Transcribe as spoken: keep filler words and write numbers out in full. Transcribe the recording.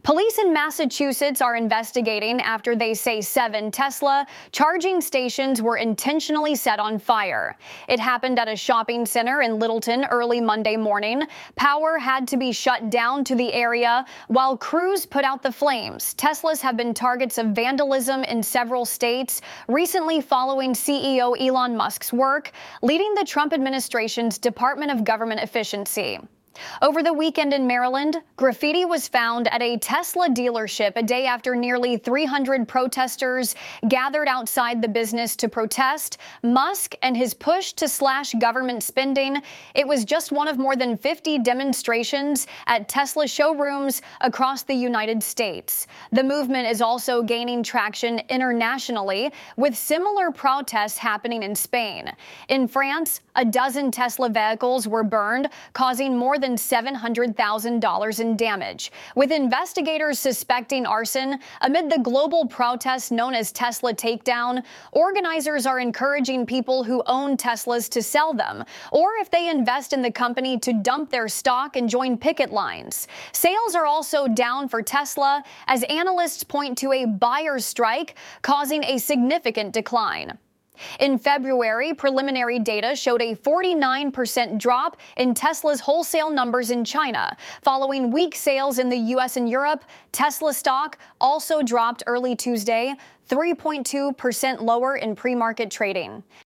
Police in Massachusetts are investigating after they say seven Tesla charging stations were intentionally set on fire. It happened at a shopping center in Littleton early Monday morning. Power had to be shut down to the area while crews put out the flames. Teslas have been targets of vandalism in several states, recently following C E O Elon Musk's work, leading the Trump administration's Department of Government Efficiency. Over the weekend in Maryland, graffiti was found at a Tesla dealership a day after nearly three hundred protesters gathered outside the business to protest Musk and his push to slash government spending. It was just one of more than fifty demonstrations at Tesla showrooms across the United States. The movement is also gaining traction internationally, with similar protests happening in Spain. In France, a dozen Tesla vehicles were burned, causing more than seven hundred thousand dollars in damage, with investigators suspecting arson. Amid the global protests known as Tesla Takedown, organizers are encouraging people who own Teslas to sell them, or if they invest in the company, to dump their stock and join picket lines. Sales are also down for Tesla, as analysts point to a buyer's strike causing a significant decline. In February, preliminary data showed a forty-nine percent drop in Tesla's wholesale numbers in China. Following weak sales in the U S and Europe, Tesla stock also dropped early Tuesday, three point two percent lower in pre-market trading.